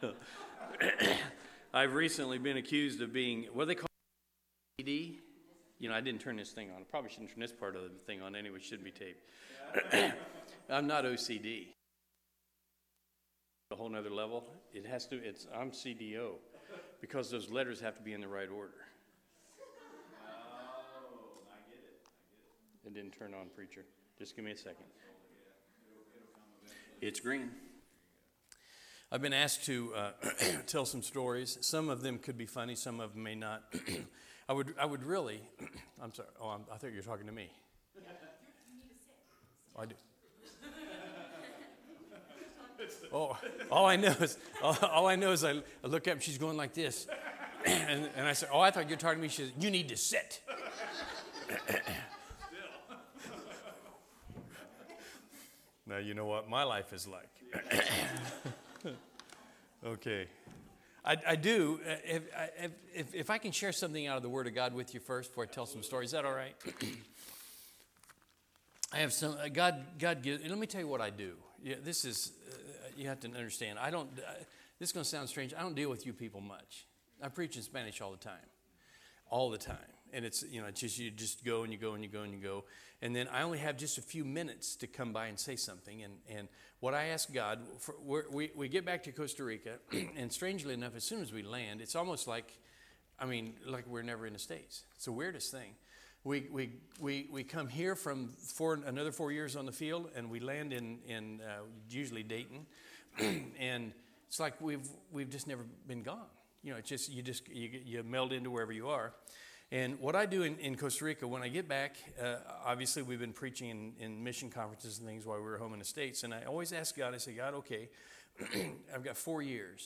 I've recently been accused of being, what do they call OCD? You know, I didn't turn this thing on. I probably shouldn't turn this part of the thing on anyway. It shouldn't be taped. I'm not OCD. A whole nother level. I'm CDO because those letters have to be in the right order. Oh, I get it. It didn't turn on, preacher. Just give me a second. It's green. I've been asked to tell some stories. Some of them could be funny. Some of them may not. I would really. I'm sorry. Oh, I thought you were talking to me. Oh, I do. Oh, all I know is I look up and she's going like this, and I said, "Oh, I thought you were talking to me." She says, "You need to sit." Now you know what my life is like. Okay, I do. If I can share something out of the Word of God with you first before I tell some stories, is that all right? I have some. God gives. Let me tell you what I do. Yeah, this is. You have to understand. I don't. This is going to sound strange. I don't deal with you people much. I preach in Spanish all the time, and it's it's just you just go and you go and you go and you go, and then I only have just a few minutes to come by and say something. And what I ask God, we get back to Costa Rica, and strangely enough, as soon as we land, it's almost like we're never in the States. It's the weirdest thing. We come here from another 4 years on the field, and we land in usually Dayton, and it's like we've just never been gone. You know, it's just you meld into wherever you are. And what I do in Costa Rica when I get back, obviously we've been preaching in mission conferences and things while we were home in the States, and I always ask God. I say, God, okay, I've got 4 years.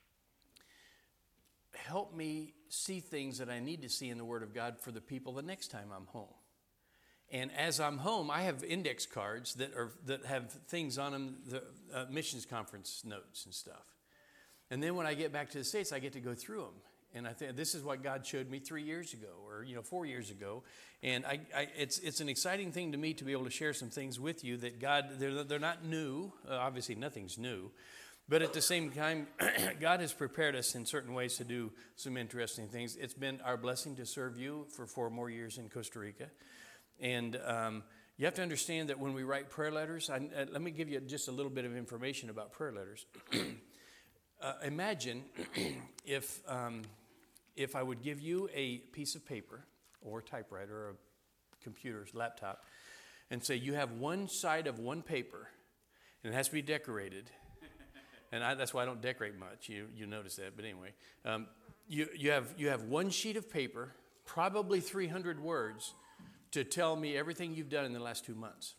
Help me see things that I need to see in the Word of God for the people the next time I'm home. And as I'm home, I have index cards that have things on them, the missions conference notes and stuff. And then when I get back to the States, I get to go through them. And I think this is what God showed me 3 years ago, or 4 years ago. And it's an exciting thing to me to be able to share some things with you that God, they're not new. Obviously, nothing's new. But at the same time, God has prepared us in certain ways to do some interesting things. It's been our blessing to serve you for 4 more years in Costa Rica. And you have to understand that when we write prayer letters, let me give you just a little bit of information about prayer letters. Imagine if I would give you a piece of paper or a typewriter or a computer, laptop, and say you have one side of one paper, and it has to be decorated. And that's why I don't decorate much. You notice that, but anyway, you have one sheet of paper, probably 300 words, to tell me everything you've done in the last 2 months.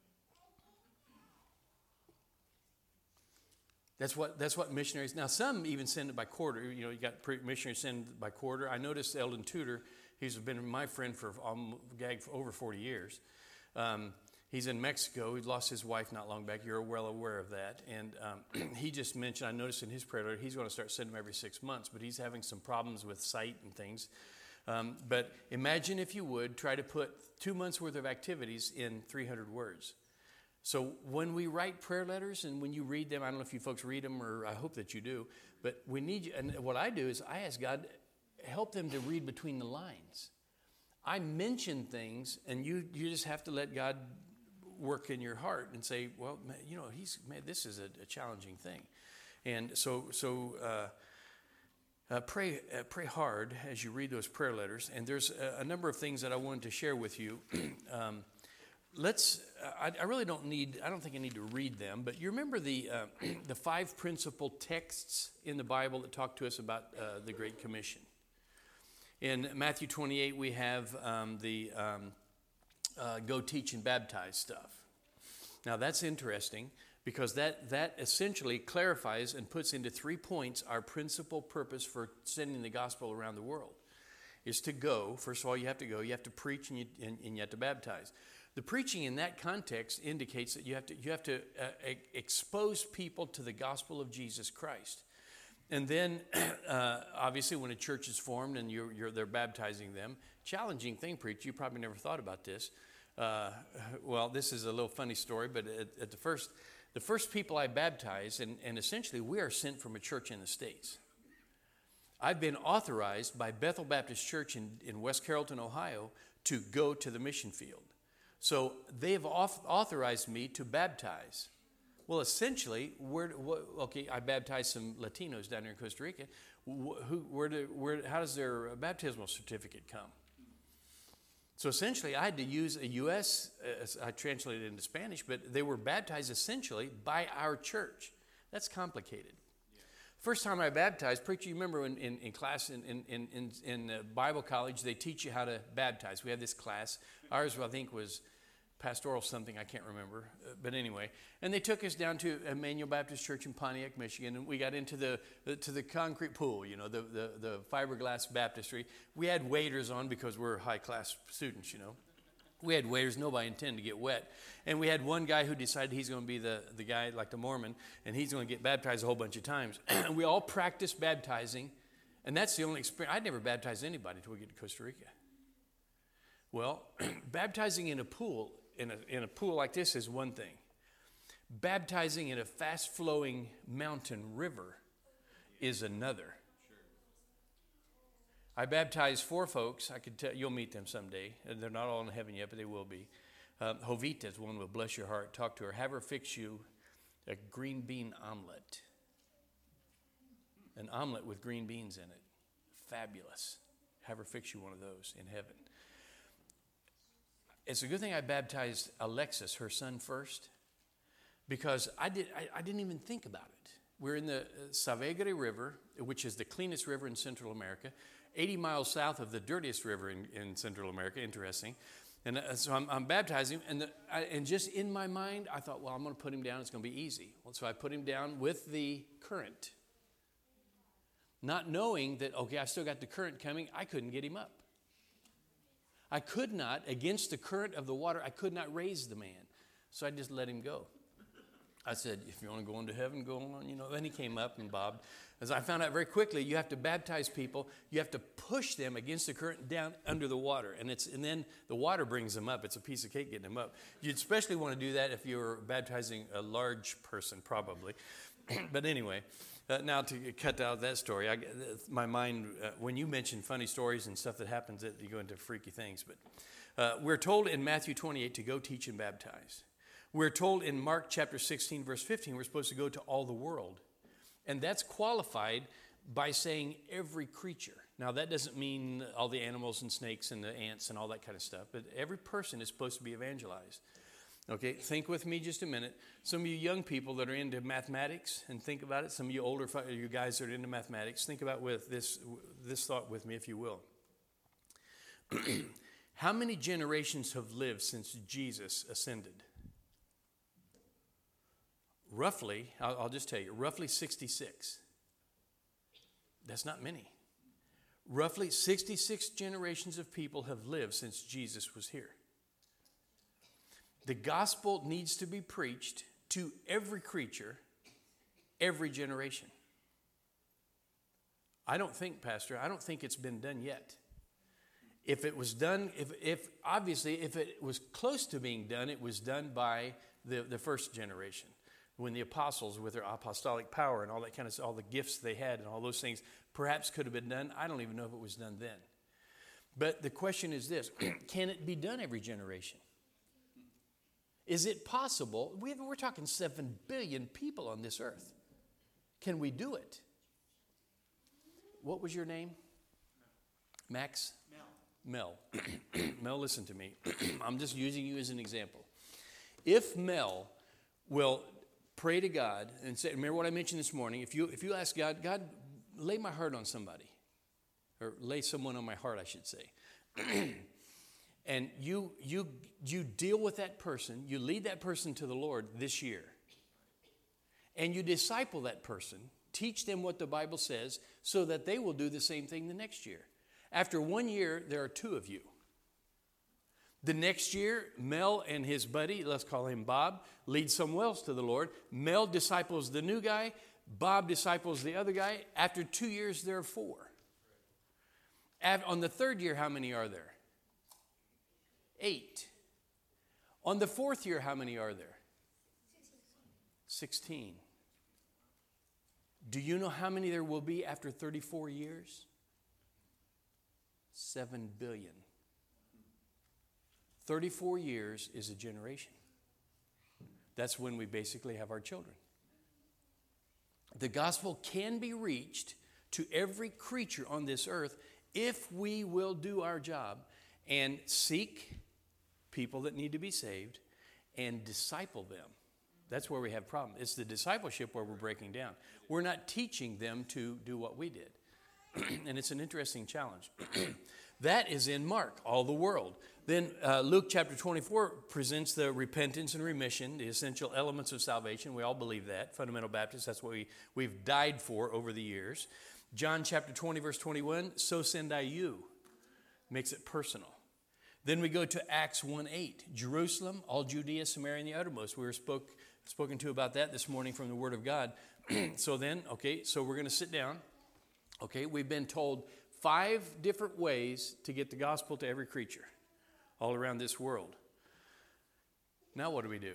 That's what missionaries. Now some even send it by quarter. You got missionaries send it by quarter. I noticed Eldon Tudor. He's been my friend for over 40 years. He's in Mexico. He lost his wife not long back. You're well aware of that. And he just mentioned, I noticed in his prayer letter, he's going to start sending them every 6 months, but he's having some problems with sight and things. But imagine if you would try to put 2 months worth of activities in 300 words. So when we write prayer letters and when you read them, I don't know if you folks read them, or I hope that you do, but we need you. And what I do is I ask God, help them to read between the lines. I mention things, and you just have to let God work in your heart and say, well, this is a challenging thing. And so pray hard as you read those prayer letters. And there's a number of things that I wanted to share with you. I really don't think I need to read them, but you remember the 5 principal texts in the Bible that talk to us about the Great Commission. In Matthew 28, we have the go teach and baptize stuff. Now that's interesting because that essentially clarifies and puts into 3 points our principal purpose for sending the gospel around the world is to go. First of all, you have to go. You have to preach and you have to baptize. The preaching in that context indicates that you have to expose people to the gospel of Jesus Christ. And then, obviously, when a church is formed and they're baptizing them, challenging thing, preach. You probably never thought about this. Well, this is a little funny story, but at the first, The first people I baptized, and essentially we are sent from a church in the States. I've been authorized by Bethel Baptist Church in West Carrollton, Ohio, to go to the mission field. So they've authorized me to baptize. Well, essentially, I baptized some Latinos down here in Costa Rica. How does their baptismal certificate come? So essentially, I had to use a U.S., I translated it into Spanish, but they were baptized essentially by our church. That's complicated. Yeah. First time I baptized, preacher, you remember in class in Bible college, they teach you how to baptize. We had this class. Ours, I think, was pastoral something, I can't remember. But anyway, and they took us down to Emmanuel Baptist Church in Pontiac, Michigan, and we got into the concrete pool, you know, the fiberglass baptistry. We had waders on because we're high-class students, you know. We had waders, nobody intended to get wet. And we had one guy who decided he's going to be the guy like the Mormon, and he's going to get baptized a whole bunch of times. And we all practiced baptizing, and that's the only experience. I'd never baptized anybody until we get to Costa Rica. Well, baptizing in a pool, in a pool like this is one thing. Baptizing in a fast-flowing mountain river is another. I baptized 4 folks. I could tell you'll meet them someday. They're not all in heaven yet, but they will be. Jovita is one who will bless your heart. Talk to her. Have her fix you a green bean omelet. An omelet with green beans in it. Fabulous. Have her fix you one of those in heaven. It's a good thing I baptized Alexis, her son, first, because I didn't even think about it. We're in the Savegre River, which is the cleanest river in Central America, 80 miles south of the dirtiest river in Central America. Interesting. And so I'm baptizing, and just in my mind, I thought, well, I'm going to put him down. It's going to be easy. Well, so I put him down with the current, not knowing that, okay, I still got the current coming. I couldn't get him up. I could not, against the current of the water, I could not raise the man. So I just let him go. I said, if you want to go into heaven, go on. You know, then he came up and bobbed. As I found out very quickly, you have to baptize people. You have to push them against the current down under the water. And then the water brings them up. It's a piece of cake getting them up. You'd especially want to do that if you were baptizing a large person, probably. But anyway, now to cut out that story, my mind, when you mention funny stories and stuff that happens, you go into freaky things. But we're told in Matthew 28 to go teach and baptize. We're told in Mark chapter 16, verse 15, we're supposed to go to all the world. And that's qualified by saying every creature. Now, that doesn't mean all the animals and snakes and the ants and all that kind of stuff, but every person is supposed to be evangelized. Okay, think with me just a minute. Some of you young people that are into mathematics, and think about it. Some of you older, you guys that are into mathematics, think about with this thought with me, if you will. How many generations have lived since Jesus ascended? Roughly, I'll just tell you, roughly 66. That's not many. Roughly 66 generations of people have lived since Jesus was here. The gospel needs to be preached to every creature, every generation. I don't think it's been done yet. If it was done, if it was close to being done, it was done by the first generation. When the apostles, with their apostolic power and all that kind of, all the gifts they had and all those things, perhaps could have been done. I don't even know if it was done then. But the question is this: can it be done every generation? Is it possible? We're talking 7 billion people on this earth. Can we do it? What was your name? Max? Mel. Mel, listen to me. I'm just using you as an example. If Mel will pray to God and say, remember what I mentioned this morning, if you ask God, lay my heart on somebody, or lay someone on my heart, I should say, and you deal with that person, you lead that person to the Lord this year, and you disciple that person, teach them what the Bible says, so that they will do the same thing the next year. After 1 year, there are 2 of you. The next year, Mel and his buddy, let's call him Bob, lead someone else to the Lord. Mel disciples the new guy. Bob disciples the other guy. After 2 years, there are 4. On the 3rd year, how many are there? 8. On the 4th year, how many are there? 16. Do you know how many there will be after 34 years? 7 billion. 34 years is a generation. That's when we basically have our children. The gospel can be reached to every creature on this earth if we will do our job and seek people that need to be saved and disciple them. That's where we have problems. It's the discipleship where we're breaking down. We're not teaching them to do what we did. And it's an interesting challenge. That is in Mark, all the world. Then Luke chapter 24 presents the repentance and remission, the essential elements of salvation. We all believe that. Fundamental Baptists, that's what we've died for over the years. John chapter 20, verse 21, so send I you. Makes it personal. Then we go to Acts 1:8, Jerusalem, all Judea, Samaria, and the uttermost. We were spoken to about that this morning from the Word of God. So we're going to sit down. Okay, we've been told 5 different ways to get the gospel to every creature all around this world. Now what do?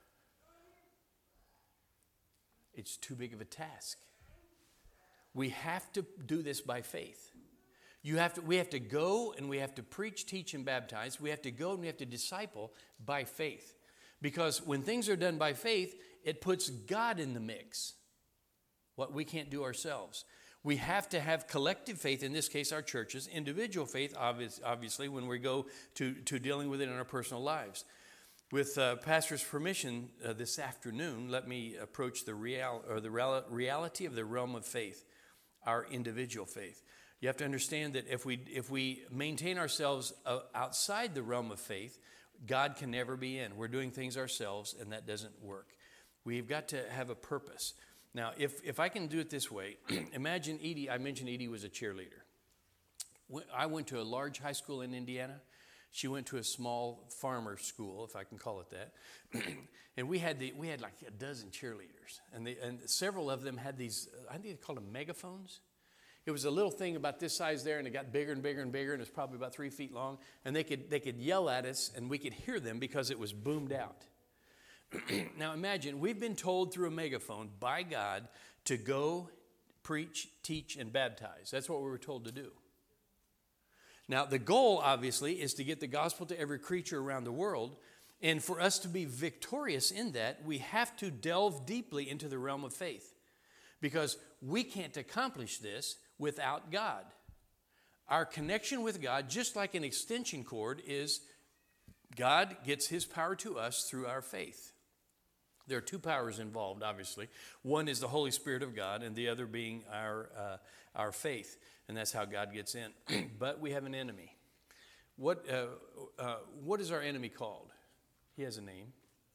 It's too big of a task. We have to do this by faith. We have to go and we have to preach, teach, and baptize. We have to go and we have to disciple by faith. Because when things are done by faith, it puts God in the mix. What we can't do ourselves. We have to have collective faith, in this case our churches, individual faith, obviously, when we go to dealing with it in our personal lives. With Pastor's permission this afternoon, let me approach the reality of the realm of faith, our individual faith. You have to understand that if we maintain ourselves outside the realm of faith, God can never be in. We're doing things ourselves, and that doesn't work. We've got to have a purpose. Now, if I can do it this way, imagine Edie. I mentioned Edie was a cheerleader. I went to a large high school in Indiana. She went to a small farmer school, if I can call it that. And we had like a dozen cheerleaders, and several of them had these. I think they called them megaphones. It was a little thing about this size there, and it got bigger and bigger and bigger, and it's probably about 3 feet long. And they could yell at us, and we could hear them because it was boomed out. Now imagine, we've been told through a megaphone by God to go preach, teach, and baptize. That's what we were told to do. Now the goal, obviously, is to get the gospel to every creature around the world. And for us to be victorious in that, we have to delve deeply into the realm of faith. Because we can't accomplish this without God. Our connection with God, just like an extension cord, is God gets his power to us through our faith. There are 2 powers involved, obviously. One is the Holy Spirit of God, and the other being our faith. And that's how God gets in. But we have an enemy. What is our enemy called? He has a name.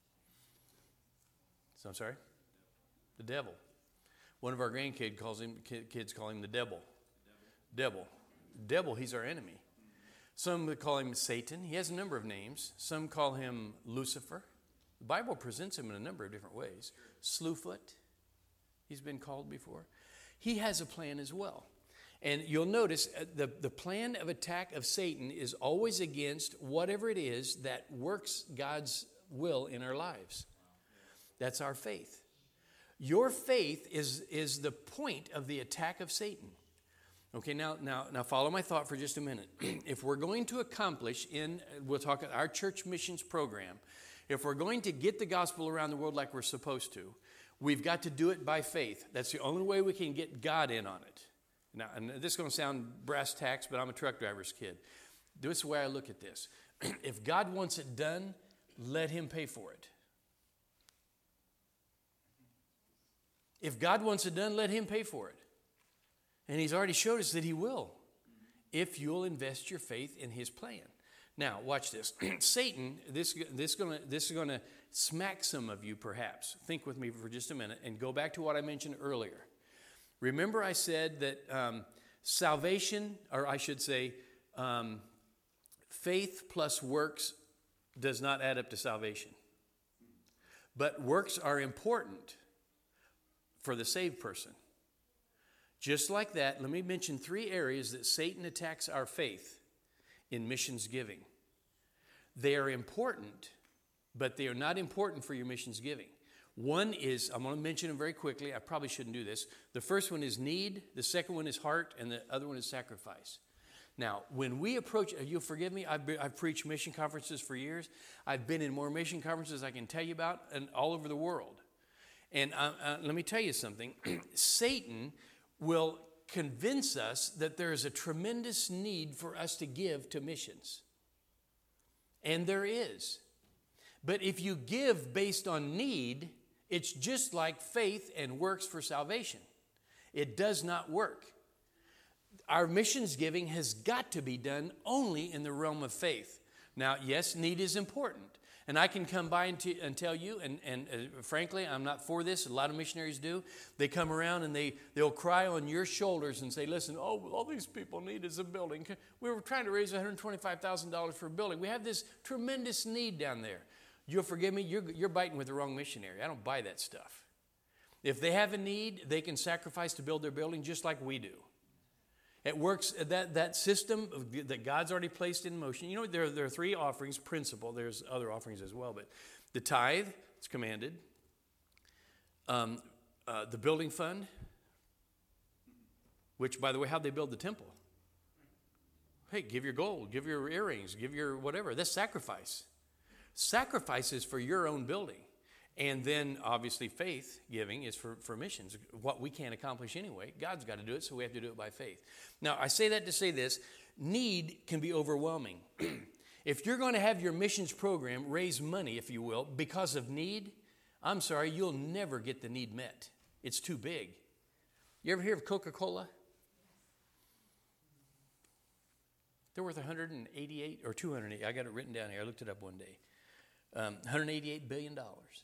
So I'm sorry? The devil. One of our grandkids call him the devil. Devil, he's our enemy. Some would call him Satan. He has a number of names. Some call him Lucifer. The Bible presents him in a number of different ways. Slewfoot, he's been called before. He has a plan as well. And you'll notice the plan of attack of Satan is always against whatever it is that works God's will in our lives. That's our faith. Your faith is the point of the attack of Satan. Okay, now follow my thought for just a minute. If we're going to accomplish we'll talk about our church missions program, if we're going to get the gospel around the world like we're supposed to, we've got to do it by faith. That's the only way we can get God in on it. Now, and this is going to sound brass tacks, but I'm a truck driver's kid. This is the way I look at this. If God wants it done, let him pay for it. If God wants it done, let him pay for it. And he's already showed us that he will, if you'll invest your faith in his plan. Now, watch this. Satan, this is going to smack some of you perhaps. Think with me for just a minute and go back to what I mentioned earlier. Remember I said that salvation, or I should say faith plus works does not add up to salvation. But works are important for the saved person. Just like that, let me mention 3 areas that Satan attacks our faith in missions giving. They are important, but they are not important for your missions giving. One is, I'm going to mention them very quickly. I probably shouldn't do this. The first one is need. The second one is heart. And the other one is sacrifice. Now, when we approach, you'll forgive me, I've preached mission conferences for years. I've been in more mission conferences I can tell you about and all over the world. And let me tell you something. Satan will convince us that there is a tremendous need for us to give to missions. And there is. But if you give based on need, it's just like faith and works for salvation. It does not work. Our missions giving has got to be done only in the realm of faith. Now, yes, need is important. And I can come by and tell you, and frankly, I'm not for this. A lot of missionaries do. They come around and they'll cry on your shoulders and say, listen, all these people need is a building. We were trying to raise $125,000 for a building. We have this tremendous need down there. You'll forgive me, you're biting with the wrong missionary. I don't buy that stuff. If they have a need, they can sacrifice to build their building just like we do. It works, that system that God's already placed in motion. You know, there are three offerings, principle. There's other offerings as well, but the tithe, it's commanded. The building fund, which, by the way, how'd they build the temple? Hey, give your gold, give your earrings, give your whatever. That's sacrifice. Sacrifice is for your own building. And then, obviously, faith giving is for missions. What we can't accomplish anyway. God's got to do it, so we have to do it by faith. Now, I say that to say this. Need can be overwhelming. If you're going to have your missions program raise money, if you will, because of need, I'm sorry, you'll never get the need met. It's too big. You ever hear of Coca-Cola? They're worth 188 or 208. I got it written down here. I looked it up one day. $188 billion.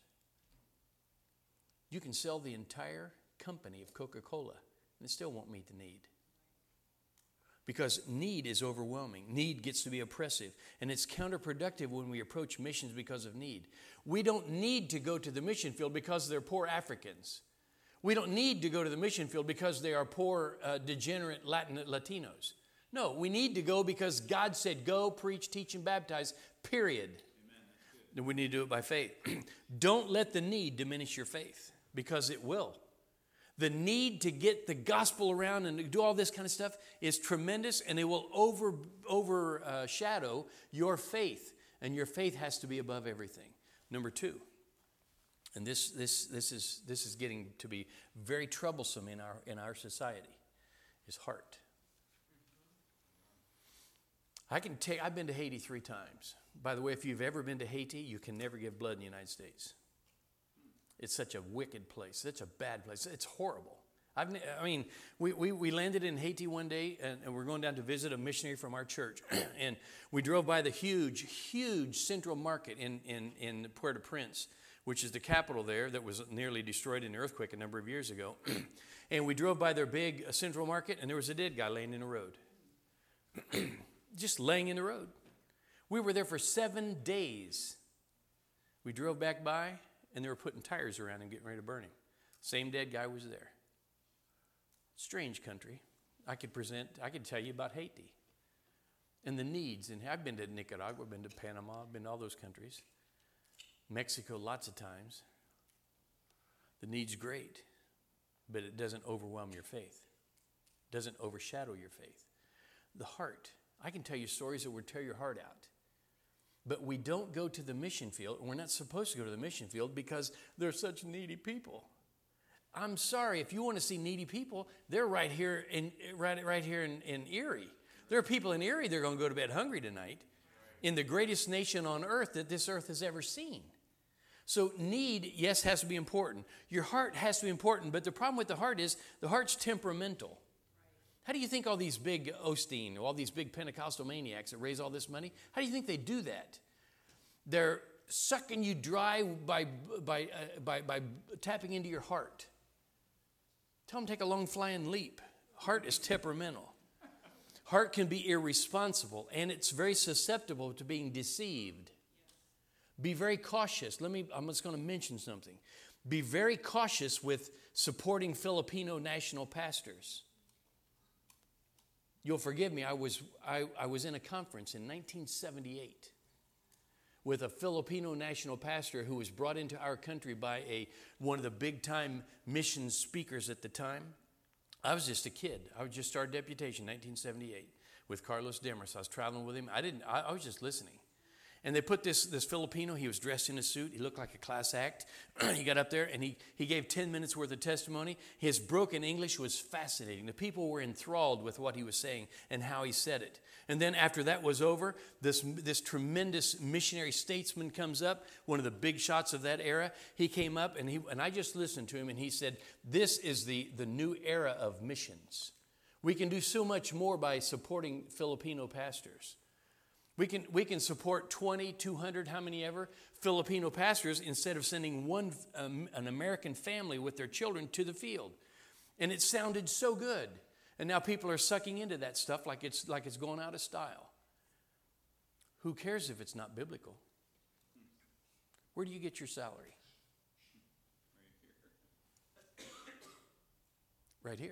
You can sell the entire company of Coca-Cola, and it still won't meet the need. Because need is overwhelming. Need gets to be oppressive, and it's counterproductive when we approach missions because of need. We don't need to go to the mission field because they're poor Africans. We don't need to go to the mission field because they are poor, degenerate Latinos. No, we need to go because God said, go, preach, teach, and baptize, period. Then we need to do it by faith. Don't let the need diminish your faith, because it will. The need to get the gospel around and do all this kind of stuff is tremendous, and it will overshadow your faith. And your faith has to be above everything. Number two, and this is getting to be very troublesome in our society, is heart. I've been to Haiti 3 times. By the way, if you've ever been to Haiti, you can never give blood in the United States. It's such a wicked place, such a bad place. It's horrible. We landed in Haiti one day, and we're going down to visit a missionary from our church. And we drove by the huge, huge central market in Port-au-Prince, which is the capital there that was nearly destroyed in an earthquake a number of years ago. And we drove by their big central market, and there was a dead guy laying in the road. Just laying in the road. We were there for 7 days. We drove back by, and they were putting tires around him, getting ready to burn him. Same dead guy was there. Strange country. I could tell you about Haiti and the needs. And I've been to Nicaragua, been to Panama, been to all those countries. Mexico lots of times. The need's great, but it doesn't overwhelm your faith. It doesn't overshadow your faith. The heart. I can tell you stories that would tear your heart out. But we don't go to the mission field, and we're not supposed to go to the mission field because they're such needy people. I'm sorry, if you want to see needy people, they're right here in Erie. There are people in Erie that are going to go to bed hungry tonight in the greatest nation on earth that this earth has ever seen. So need, yes, has to be important. Your heart has to be important, but the problem with the heart is the heart's temperamental. How do you think all these big Osteen, all these big Pentecostal maniacs that raise all this money, how do you think they do that? They're sucking you dry by tapping into your heart. Tell them to take a long flying leap. Heart is temperamental. Heart can be irresponsible, and it's very susceptible to being deceived. Be very cautious. I'm just going to mention something. Be very cautious with supporting Filipino national pastors. You'll forgive me, I was in a conference in 1978 with a Filipino national pastor who was brought into our country by one of the big-time mission speakers at the time. I was just a kid. I was just started deputation in 1978 with Carlos Demers. I was traveling with him. I was just listening. And they put this Filipino, he was dressed in a suit. He looked like a class act. He got up there and he gave 10 minutes worth of testimony. His broken English was fascinating. The people were enthralled with what he was saying and how he said it. And then after that was over, this tremendous missionary statesman comes up, one of the big shots of that era. He came up and I just listened to him and he said, this is the new era of missions. We can do so much more by supporting Filipino pastors. We can support 20, 200, how many ever, Filipino pastors instead of sending an American family with their children to the field. And it sounded so good. And now people are sucking into that stuff like it's going out of style. Who cares if it's not biblical? Where do you get your salary? Right here.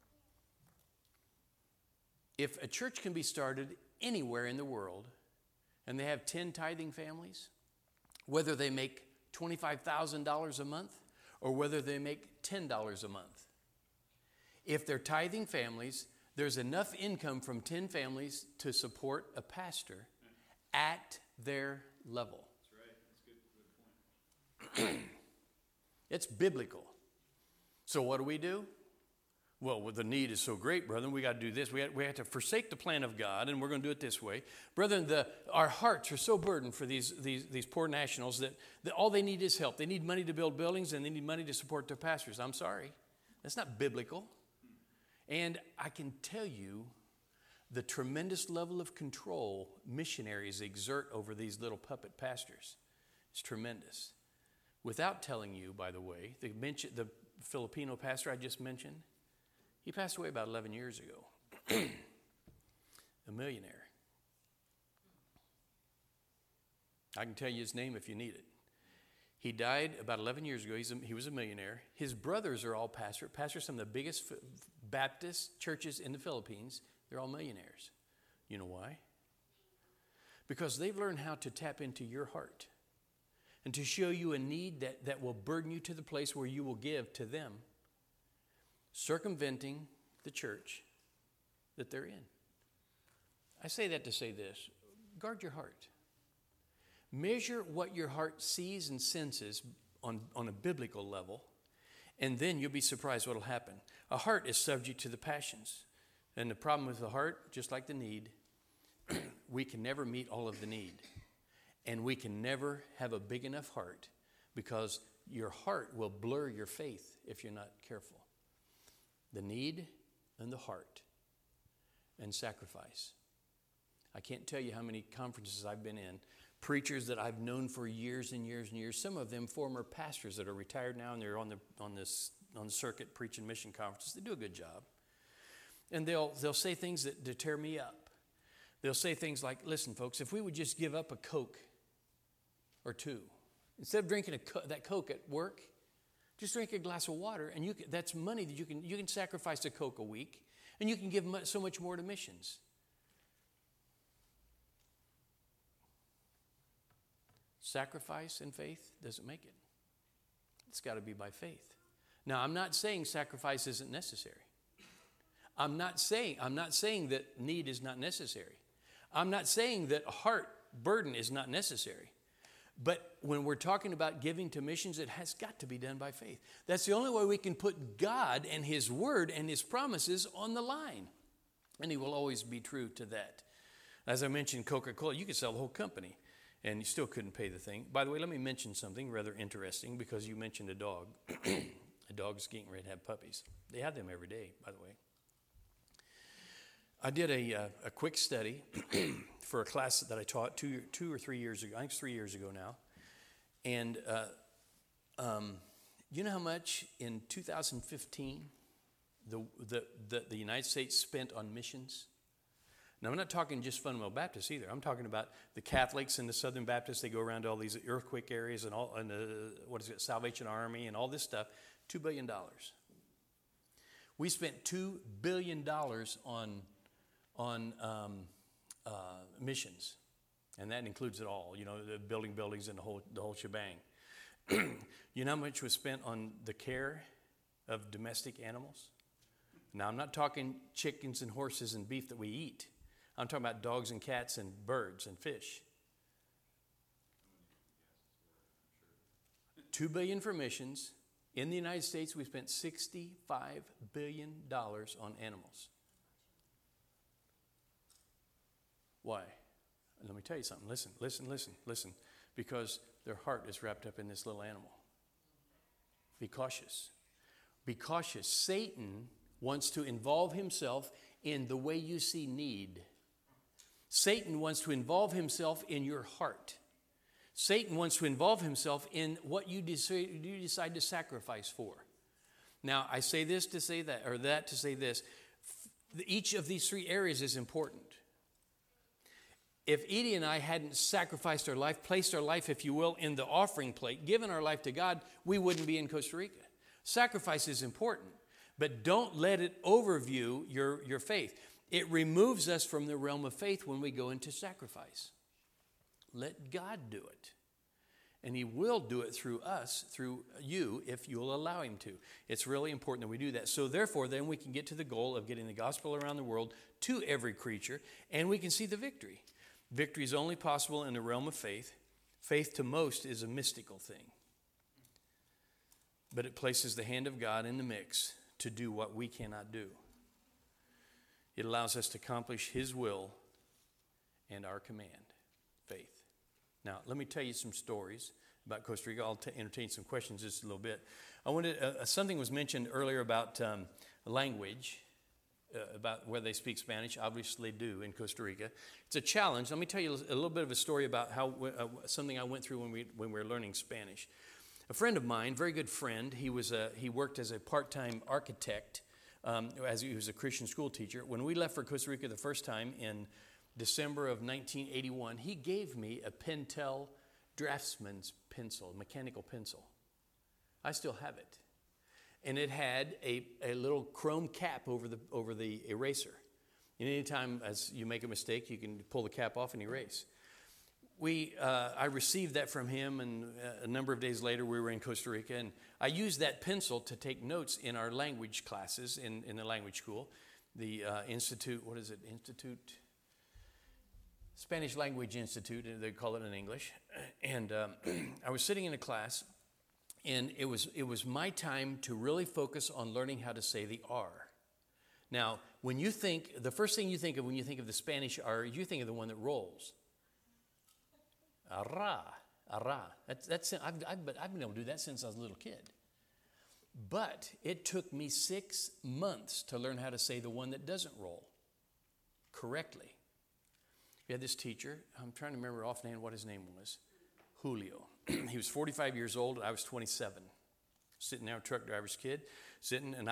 If a church can be started anywhere in the world, and they have 10 tithing families, whether they make $25,000 a month or whether they make $10 a month. If they're tithing families, there's enough income from 10 families to support a pastor at their level. That's right. That's good point. It's biblical. So what do? Well, the need is so great, brethren, we got to do this. We have to forsake the plan of God, and we're going to do it this way. Brethren, our hearts are so burdened for these poor nationals that all they need is help. They need money to build buildings, and they need money to support their pastors. I'm sorry. That's not biblical. And I can tell you the tremendous level of control missionaries exert over these little puppet pastors. It's tremendous. Without telling you, by the way, the Filipino pastor I just mentioned, he passed away about 11 years ago. A millionaire. I can tell you his name if you need it. He died about 11 years ago. He was a millionaire. His brothers are all pastors some of the biggest Baptist churches in the Philippines. They're all millionaires. You know why? Because they've learned how to tap into your heart and to show you a need that will burden you to the place where you will give to them, circumventing the church that they're in. I say that to say this. Guard your heart. Measure what your heart sees and senses on a biblical level, and then you'll be surprised what will happen. A heart is subject to the passions. And the problem with the heart, just like the need, we can never meet all of the need. And we can never have a big enough heart because your heart will blur your faith if you're not careful. The need and the heart and sacrifice. I can't tell you how many conferences I've been in. Preachers that I've known for years and years and years. Some of them former pastors that are retired now and they're on the circuit preaching mission conferences. They do a good job. And they'll say things that tear me up. They'll say things like, listen, folks, if we would just give up a Coke or two, instead of drinking that Coke at work, just drink a glass of water, and that's money that you can sacrifice a Coke a week, and you can give so much more to missions. Sacrifice and faith doesn't make it. It's got to be by faith. Now, I'm not saying sacrifice isn't necessary. I'm not saying that need is not necessary. I'm not saying that heart burden is not necessary. But when we're talking about giving to missions, it has got to be done by faith. That's the only way we can put God and His Word and His promises on the line. And He will always be true to that. As I mentioned, Coca-Cola, you could sell the whole company, and you still couldn't pay the thing. By the way, let me mention something rather interesting, because you mentioned a dog. A dog's getting ready to have puppies. They have them every day, by the way. I did a quick study for a class that I taught two or 3 years ago. I think it's 3 years ago now. And you know how much in 2015 the United States spent on missions? Now, I'm not talking just fundamental Baptists either. I'm talking about the Catholics and the Southern Baptists. They go around to all these earthquake areas and Salvation Army and all this stuff. $2 billion. We spent $2 billion on missions. And that includes it all, the buildings and the whole shebang. You know how much was spent on the care of domestic animals? Now, I'm not talking chickens and horses and beef that we eat. I'm talking about dogs and cats and birds and fish. $2 billion for missions. In the United States, we spent $65 billion on animals. Why? Let me tell you something. Listen. Because their heart is wrapped up in this little animal. Be cautious. Be cautious. Satan wants to involve himself in the way you see need. Satan wants to involve himself in your heart. Satan wants to involve himself in what you decide to sacrifice for. Now, I say this to say that, or that to say this. Each of these three areas is important. If Edie and I hadn't sacrificed our life, placed our life, if you will, in the offering plate, given our life to God, we wouldn't be in Costa Rica. Sacrifice is important, but don't let it overview your faith. It removes us from the realm of faith when we go into sacrifice. Let God do it. And he will do it through us, through you, if you'll allow him to. It's really important that we do that. So therefore, then we can get to the goal of getting the gospel around the world to every creature, and we can see the victory. Victory is only possible in the realm of faith. Faith to most is a mystical thing. But it places the hand of God in the mix to do what we cannot do. It allows us to accomplish his will and our command, faith. Now, let me tell you some stories about Costa Rica. I'll entertain some questions just a little bit. I wanted something was mentioned earlier about language. About where they speak Spanish. Obviously they do in Costa Rica. It's a challenge. Let me tell you a little bit of a story about how something I went through when we were learning Spanish. A friend of mine, very good friend, he worked as a part-time architect as he was a Christian school teacher. When we left for Costa Rica the first time in December of 1981, he gave me a Pentel Draftsman's pencil, mechanical pencil. I still have it. And it had a little chrome cap over the eraser. And anytime as you make a mistake, you can pull the cap off and erase. I received that from him, and a number of days later we were in Costa Rica, and I used that pencil to take notes in our language classes in the language school. The Institute, Spanish Language Institute, they call it in English. And I was sitting in a class, and it was my time to really focus on learning how to say the R. Now, when you think, the first thing you think of when you think of the Spanish R, you think of the one that rolls. Arra. I've been able to do that since I was a little kid. But it took me 6 months to learn how to say the one that doesn't roll correctly. We had this teacher, I'm trying to remember offhand what his name was, Julio. He was 45 years old, and I was 27. Sitting there, truck driver's kid, and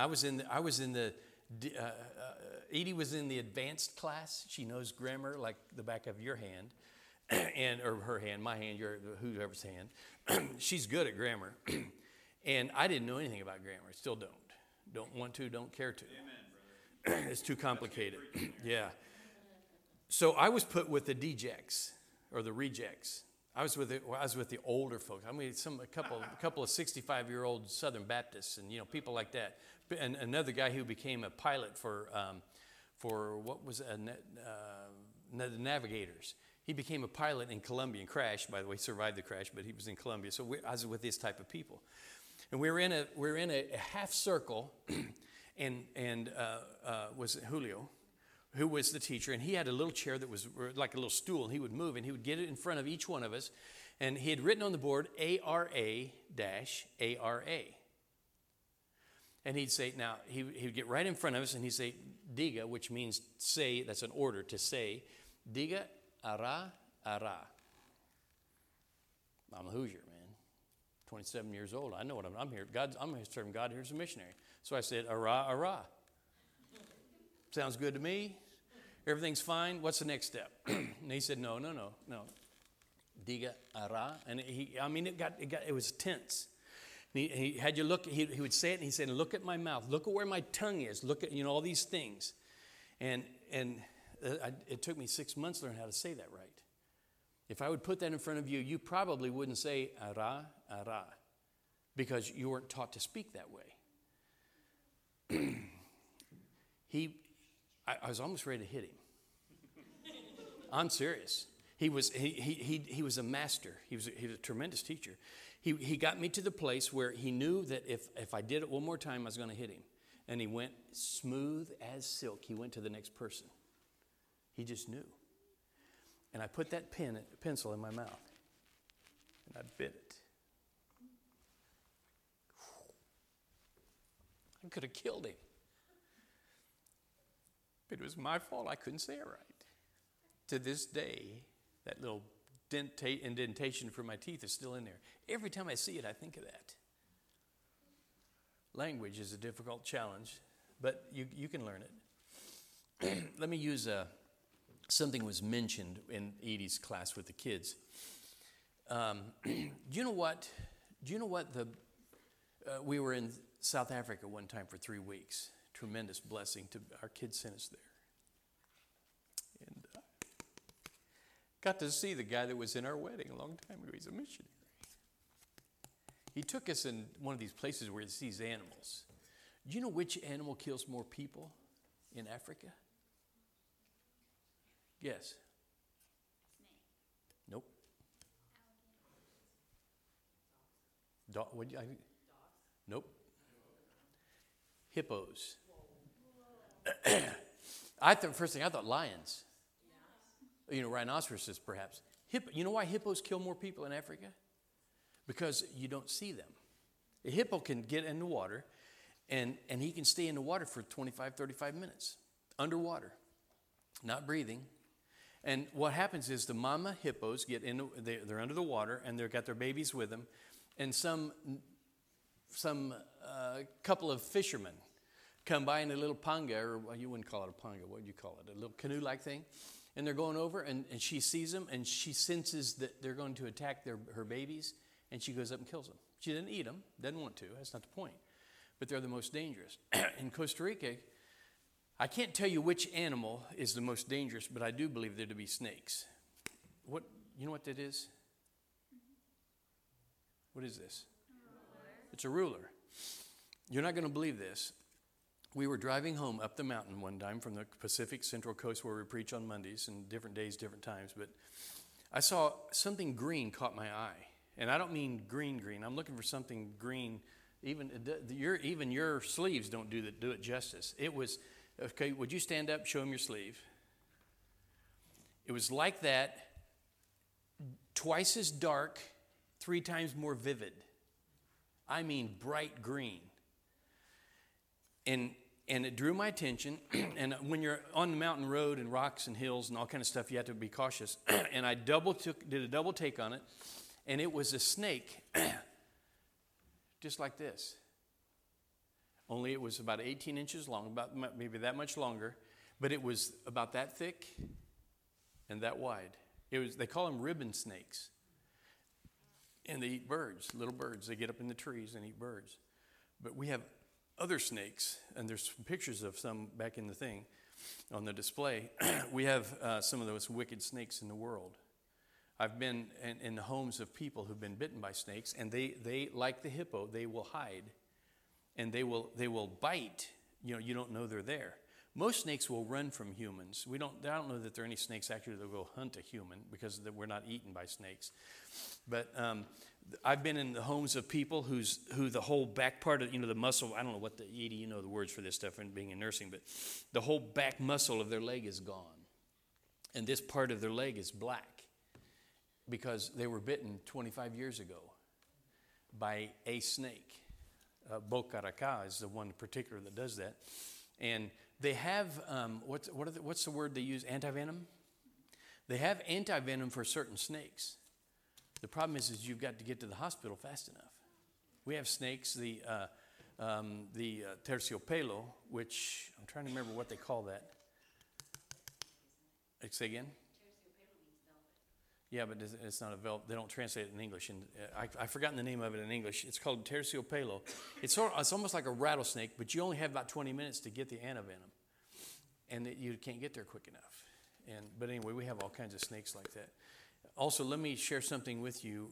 Edie was in the advanced class. She knows grammar like the back of your hand, or her hand, my hand, whoever's hand. She's good at grammar. And I didn't know anything about grammar. I still don't. Don't want to, don't care to. Amen, brother. It's too complicated. Yeah. So I was put with the dejects, or the rejects. I was with the older folks. I mean, a couple of 65-year-old Southern Baptists, and people like that. And another guy who became a pilot for what was the Navigators. He became a pilot in Colombia and crashed. By the way, survived the crash, but he was in Colombia. So I was with this type of people, and we were in a half circle, and was Julio, who was the teacher, and he had a little chair that was like a little stool, and he would move, and he would get it in front of each one of us, and he had written on the board ARA-ARA. And he'd say, now, he would get right in front of us, and he'd say, diga, which means say, that's an order to say, diga, ara, ara. I'm a Hoosier, man. 27 years old. I know what I'm here. I'm serving God here as a missionary. So I said, ara, ara. Sounds good to me. Everything's fine. What's the next step? And he said, no. Diga, ara. And it was tense. He had you look, he would say it, and he said, look at my mouth. Look at where my tongue is. Look at, all these things. And it took me 6 months to learn how to say that right. If I would put that in front of you, you probably wouldn't say ara, ara, because you weren't taught to speak that way. I was almost ready to hit him. I'm serious. He was a master. He was a tremendous teacher. He got me to the place where he knew that if I did it one more time, I was going to hit him. And he went smooth as silk. He went to the next person. He just knew. And I put that pencil in my mouth. And I bit it. I could have killed him. But it was my fault. I couldn't say it right. To this day, that little indentation for my teeth is still in there. Every time I see it, I think of that. Language is a difficult challenge, but you can learn it. Let me use something was mentioned in Edie's class with the kids. Do you know what? We were in South Africa one time for 3 weeks. Tremendous blessing. Our kids sent us there. And got to see the guy that was in our wedding a long time ago. He's a missionary. He took us in one of these places where he sees animals. Do you know which animal kills more people in Africa? Yes. Snake. Nope. Dogs. Nope. Hippos. First thing I thought lions. You know, rhinoceroses perhaps. You know why hippos kill more people in Africa? Because you don't see them. A hippo can get in the water, and he can stay in the water for 25, 35 minutes, underwater, not breathing. And what happens is the mama hippos get in, they're under the water, and they've got their babies with them, and some couple of fishermen come by in a little panga, or well, you wouldn't call it a panga, what would you call it, a little canoe-like thing, and they're going over, and she sees them, and she senses that they're going to attack her babies, and she goes up and kills them. She didn't eat them, doesn't want to, that's not the point, but they're the most dangerous. In Costa Rica, I can't tell you which animal is the most dangerous, but I do believe there to be snakes. You know what that is? What is this? It's a ruler. You're not going to believe this. We were driving home up the mountain one time from the Pacific Central Coast where we preach on Mondays and different days, different times. But I saw something green caught my eye. And I don't mean green. I'm looking for something green. Even your sleeves don't do it justice. It was, okay, would you stand up, show them your sleeve? It was like that, twice as dark, 3 times more vivid. I mean bright green. And it drew my attention. And when you're on the mountain road and rocks and hills and all kind of stuff, you have to be cautious. And I did a double take on it. And it was a snake, just like this. Only it was about 18 inches long, about maybe that much longer. But it was about that thick and that wide. They call them ribbon snakes. And they eat birds, little birds. They get up in the trees and eat birds. But we have other snakes, and there's some pictures of some back in the thing on the display. We have some of those wicked snakes in the world. I've been in the homes of people who've been bitten by snakes, and they like the hippo, they will hide, and they will bite. You don't know they're there. Most snakes will run from humans. I don't know that there are any snakes actually that will go hunt a human because we're not eaten by snakes. But I've been in the homes of people who the whole back part of, the muscle, I don't know Edie, you know the words for this stuff and being in nursing, but the whole back muscle of their leg is gone. And this part of their leg is black because they were bitten 25 years ago by a snake. Bocaraca is the one in particular that does that. And they have, what's the word they use, antivenom? They have antivenom for certain snakes. The problem is you've got to get to the hospital fast enough. We have snakes, the terciopelo, which I'm trying to remember what they call that. Say again? Yeah, but it's not a velvet. They don't translate it in English. And I've forgotten the name of it in English. It's called terciopelo. It's almost like a rattlesnake, but you only have about 20 minutes to get the antivenom. And you can't get there quick enough. But anyway, we have all kinds of snakes like that. Also, let me share something with you,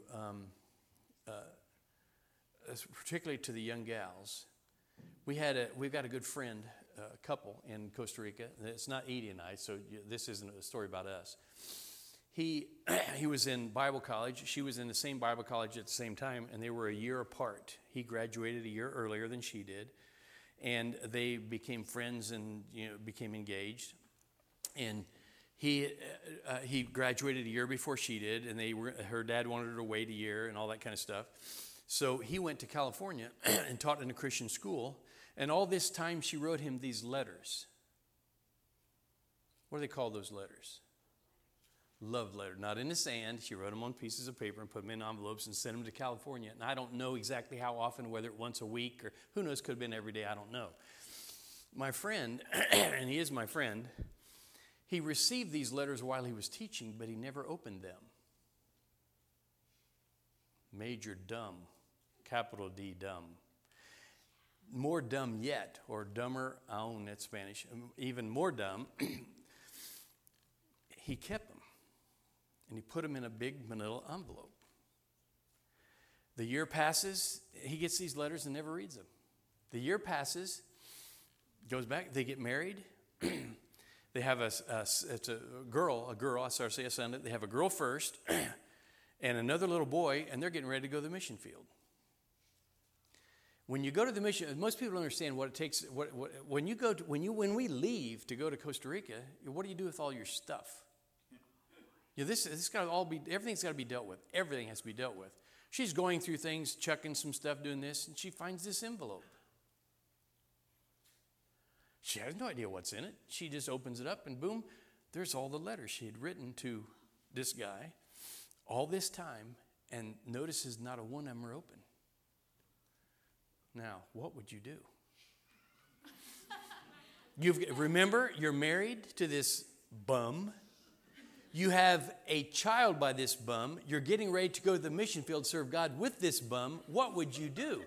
particularly to the young gals. We've got a good friend, couple in Costa Rica. It's not Edie and I, so this isn't a story about us. He was in Bible college. She was in the same Bible college at the same time, and they were a year apart. He graduated a year earlier than she did, and they became friends and became engaged. And he graduated a year before she did, and her dad wanted her to wait a year and all that kind of stuff. So he went to California and taught in a Christian school. And all this time, she wrote him these letters. What do they call those letters? Love letter. Not in the sand. She wrote them on pieces of paper and put them in envelopes and sent them to California. And I don't know exactly how often, whether it once a week or who knows, could have been every day. I don't know. My friend, and he is my friend, he received these letters while he was teaching, but he never opened them. Major dumb. Capital D, dumb. More dumb yet, or dumber aún, that's Spanish, even more dumb, he kept them, and he put them in a big manila envelope. The year passes, he gets these letters and never reads them. The year passes, goes back, they get married. They have it's a girl, I started to say a son, they have a girl first, and another little boy, and they're getting ready to go to the mission field. When you go to the mission, most people don't understand what it takes. When we leave to go to Costa Rica, what do you do with all your stuff? This got to all be. Everything's got to be dealt with. Everything has to be dealt with. She's going through things, checking some stuff, doing this, and she finds this envelope. She has no idea what's in it. She just opens it up, and boom, there's all the letters she had written to this guy all this time, and notices not a one of them are open. Now, what would you do? Remember, you're married to this bum. You have a child by this bum. You're getting ready to go to the mission field, serve God with this bum. What would you do?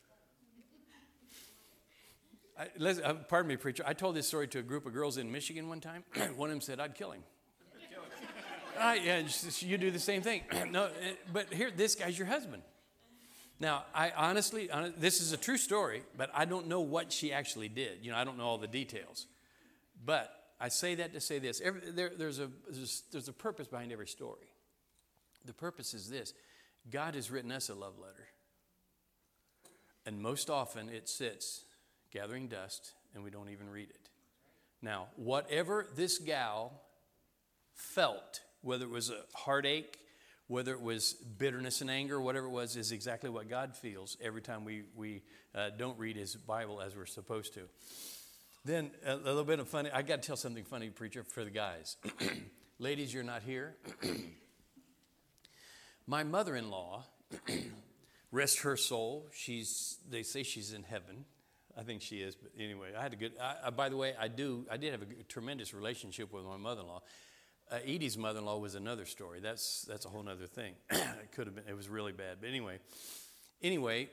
Pardon me, preacher. I told this story to a group of girls in Michigan one time. One of them said, I'd kill him. Yeah, you do the same thing. No, but here, this guy's your husband. Now, I honestly, this is a true story, but I don't know what she actually did. I don't know all the details. But I say that to say this. There's a purpose behind every story. The purpose is this. God has written us a love letter. And most often it sits gathering dust and we don't even read it. Now, whatever this gal felt, whether it was a heartache, whether it was bitterness and anger, whatever it was, is exactly what God feels every time we don't read his Bible as we're supposed to. Then a little bit of funny. I got to tell something funny, preacher, for the guys. Ladies, you're not here. My mother-in-law, rest her soul, they say she's in heaven. I think she is, but anyway, I had a good. By the way, I did have a tremendous relationship with my mother-in-law. Edie's mother-in-law was another story. That's a whole other thing. It could have been. It was really bad. But anyway,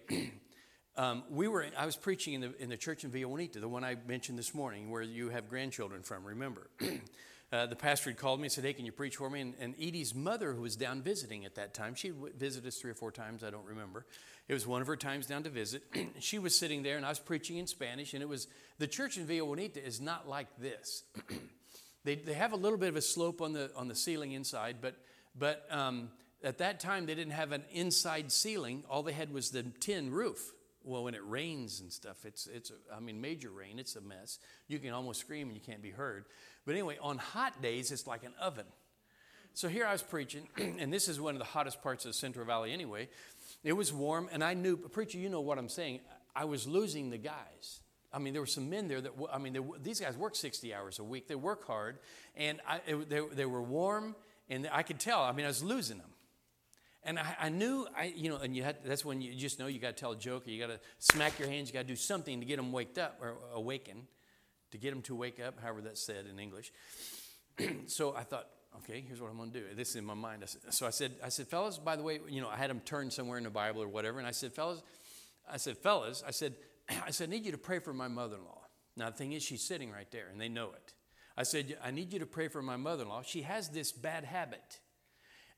I was preaching in the church in Villa Bonita, the one I mentioned this morning, where you have grandchildren from. Remember, the pastor had called me and said, "Hey, can you preach for me?" And Edie's mother, who was down visiting at that time, she visited us 3 or 4 times. I don't remember. It was one of her times down to visit. She was sitting there, and I was preaching in Spanish. And the church in Villa Bonita is not like this. They have a little bit of a slope on the ceiling inside, but at that time they didn't have an inside ceiling. All they had was the tin roof. Well, when it rains and stuff, it's major rain, it's a mess. You can almost scream and you can't be heard. But anyway, on hot days, it's like an oven. So here I was preaching, and this is one of the hottest parts of the Central Valley anyway. It was warm, and I knew, preacher, you know what I'm saying. I was losing the guys. There were some men there these guys work 60 hours a week. They work hard, and they were warm, and I could tell. I was losing them. And I knew, that's when you just know you got to tell a joke, or you got to smack your hands, you got to do something to get them waked up, or awaken, to get them to wake up, however that's said in English. So I thought, okay, here's what I'm going to do. This is in my mind. So I said, fellas, by the way, I had them turn somewhere in the Bible or whatever, and I said, fellas, I need you to pray for my mother-in-law. Now, the thing is, she's sitting right there, and they know it. I said, I need you to pray for my mother-in-law. She has this bad habit.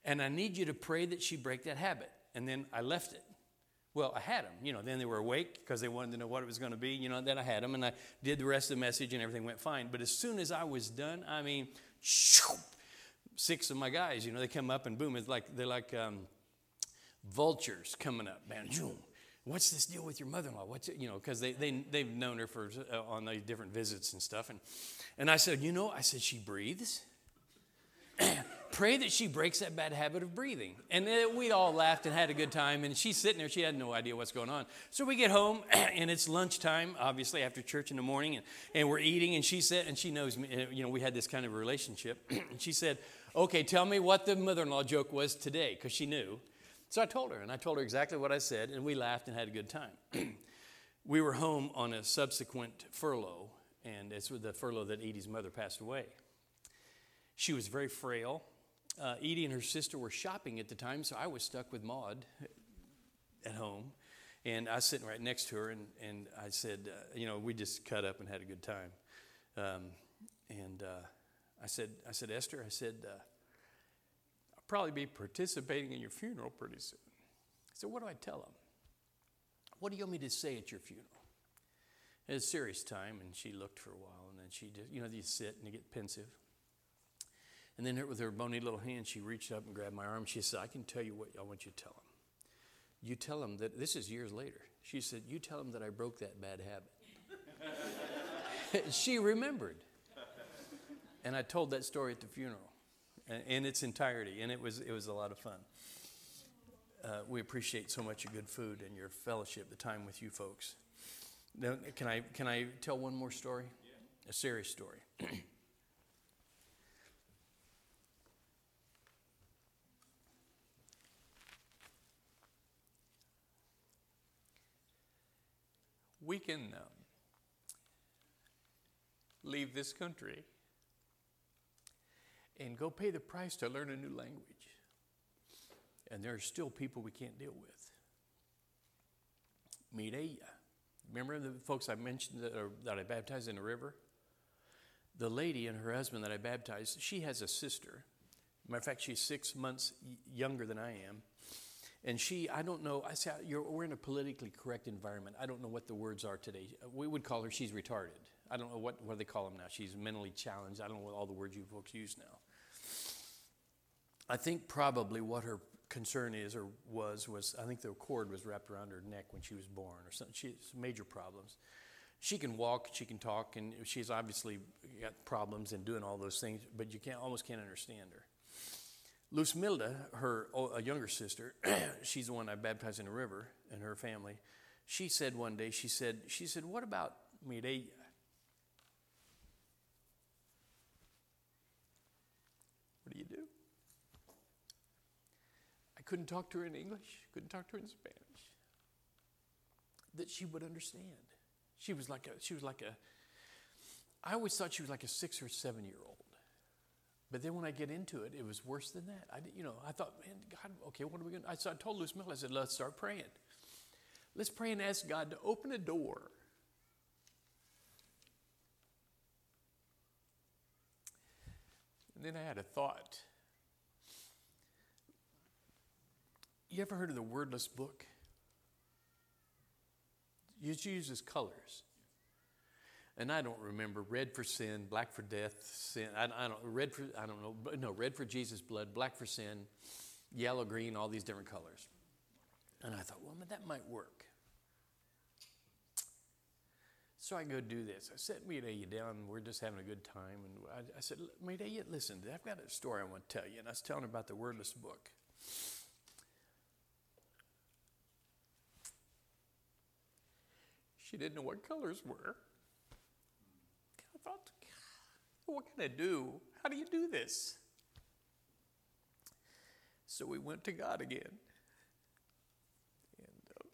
And I need you to pray that she break that habit. And then I left it. Well, I had them, then they were awake because they wanted to know what it was going to be, then I had them and I did the rest of the message and everything went fine. But as soon as I was done, shoo, 6 of my guys, they come up and boom, they're like vultures coming up, man. What's this deal with your mother-in-law? What's it, because they've known her for on these different visits and stuff. And I said, she breathes. Pray that she breaks that bad habit of breathing. And then we all laughed and had a good time. And she's sitting there. She had no idea what's going on. So we get home, and it's lunchtime, obviously, after church in the morning. And we're eating. And she said, and she knows me, we had this kind of relationship. And she said, okay, tell me what the mother-in-law joke was today, because she knew. So I told her. And I told her exactly what I said. And we laughed and had a good time. We were home on a subsequent furlough. And it's with the furlough that Edie's mother passed away. She was very frail. Edie and her sister were shopping at the time, so I was stuck with Maud at home. And I was sitting right next to her, and I said, we just cut up and had a good time. I said, Esther, I'll probably be participating in your funeral pretty soon. I said, what do I tell them? What do you want me to say at your funeral? It was a serious time, and she looked for a while, and then she just, you sit and you get pensive. And then with her bony little hand, she reached up and grabbed my arm. She said, I can tell you what I want you to tell them. You tell them that, this is years later. She said, you tell them that I broke that bad habit. She remembered. And I told that story at the funeral in its entirety. And it was a lot of fun. We appreciate so much your good food and your fellowship, the time with you folks. Now, can I tell one more story? Yeah. A serious story. We can leave this country and go pay the price to learn a new language. And there are still people we can't deal with. Mireya. Remember the folks I mentioned that I baptized in the river? The lady and her husband that I baptized, she has a sister. Matter of fact, she's 6 months younger than I am. And I don't know, we're in a politically correct environment. I don't know what the words are today. We would call her, she's retarded. I don't know what do they call them now. She's mentally challenged. I don't know what all the words you folks use now. I think probably what her concern is or was I think the cord was wrapped around her neck when she was born or something. She has major problems. She can walk, she can talk, and she's obviously got problems in doing all those things, but you almost can't understand her. Luz Milda, her younger sister, she's the one I baptized in the river, and her family. She said one day, she said, what about Mireya? What do you do? I couldn't talk to her in English, couldn't talk to her in Spanish. That she would understand. I always thought she was like a 6 or 7 year old. But then when I get into it, it was worse than that. I thought, man, God, okay, what are we going to do? So I told Luz Milda, I said, let's start praying. Let's pray and ask God to open a door. And then I had a thought. You ever heard of the wordless book? It uses colors. And I don't remember, red for sin, black for death, sin, red for Jesus' blood, black for sin, yellow, green, all these different colors. And I thought, well, that might work. So I go do this. I set Mireya down, and we're just having a good time. And I said, Mireya, listen, I've got a story I want to tell you. And I was telling her about the wordless book. She didn't know what colors were. I thought, what can I do? How do you do this? So we went to God again. And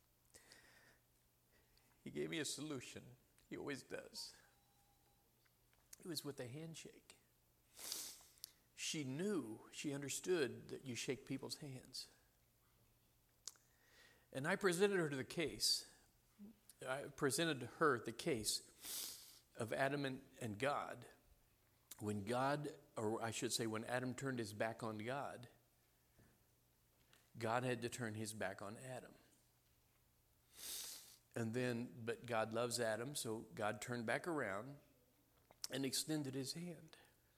He gave me a solution. He always does. It was with a handshake. She understood that you shake people's hands. And I presented her the case of Adam and God. When Adam turned his back on God, God had to turn his back on Adam. And then, but God loves Adam, so God turned back around and extended his hand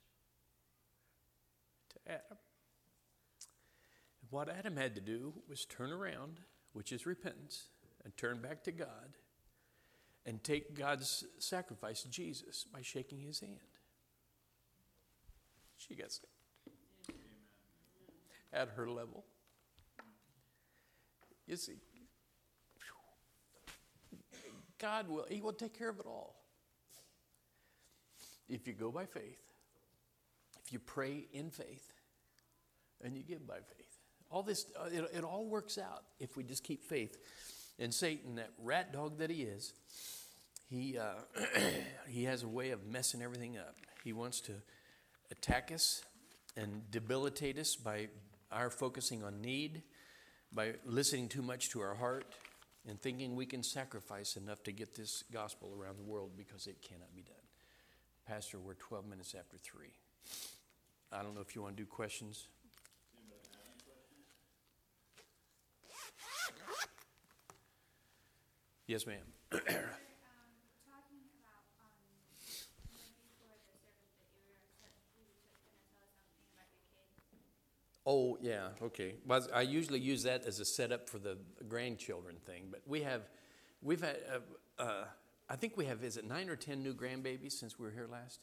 to Adam. And what Adam had to do was turn around, which is repentance, and turn back to God and take God's sacrifice, Jesus, by shaking his hand. She got saved. At her level. You see, God will, he will take care of it all. If you go by faith, if you pray in faith, and you give by faith. All this, it all works out if we just keep faith. And Satan, that rat dog that he is, he has a way of messing everything up. He wants to attack us and debilitate us by our focusing on need, by listening too much to our heart, and thinking we can sacrifice enough to get this gospel around the world, because it cannot be done. Pastor, we're 12 minutes after 3. I don't know if you want to do questions. Yes, ma'am. Talking about before the service that you were going to tell us something about your kid. Oh, yeah, okay. Well, I usually use that as a setup for the grandchildren thing, but we've had, I think we have, is it 9 or 10 new grandbabies since we were here last?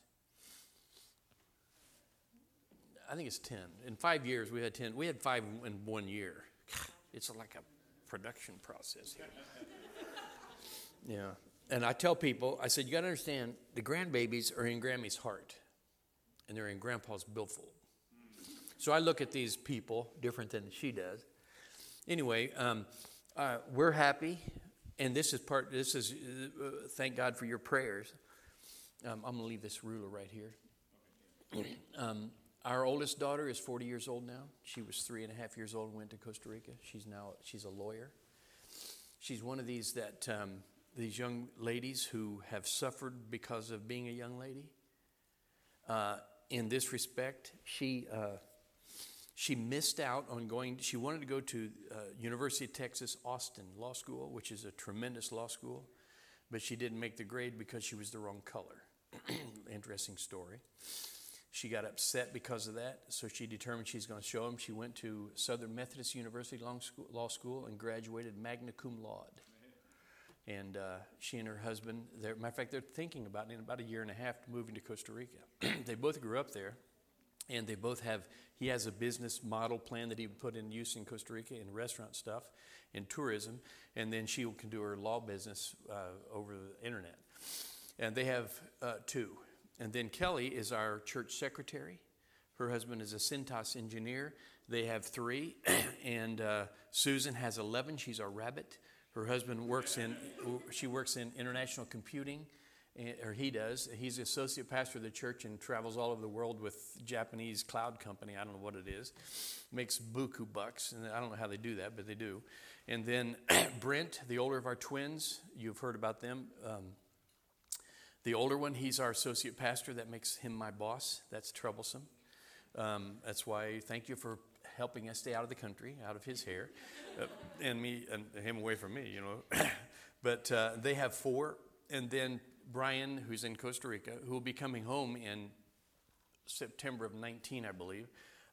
I think it's 10. In 5 years, we had 10. We had 5 in 1 year. It's like a production process here. Yeah. And I tell people, I said, you got to understand, the grandbabies are in Grammy's heart, and they're in Grandpa's billfold. So I look at these people different than she does. Anyway, we're happy, and this is thank God for your prayers. I'm going to leave this ruler right here. Our oldest daughter is 40 years old now. She was 3.5 years old and went to Costa Rica. She's a lawyer. She's one of these young ladies who have suffered because of being a young lady. In this respect, she missed out on going. She wanted to go to University of Texas, Austin Law School, which is a tremendous law school, but she didn't make the grade because she was the wrong color. Interesting story. She got upset because of that, so she determined she's going to show him. She went to Southern Methodist University Law School and graduated magna cum laude. And she and her husband, matter of fact, they're thinking about in about 1.5 years moving to Costa Rica. They both grew up there, and they both he has a business model plan that he put in use in Costa Rica in restaurant stuff, in tourism, and then she can do her law business over the internet. And they have 2. And then Kelly is our church secretary. Her husband is a Cintas engineer. They have 3. And Susan has 11. She's our rabbit. Her husband works in international computing, or he does. He's the associate pastor of the church and travels all over the world with Japanese cloud company. I don't know what it is. Makes buku bucks, and I don't know how they do that, but they do. And then Brent, the older of our twins, you've heard about them. The older one, he's our associate pastor. That makes him my boss. That's troublesome. That's why thank you for helping us stay out of the country, out of his hair, and me and him away from me, But they have 4, and then Brian, who's in Costa Rica, who will be coming home in September of 19, I believe.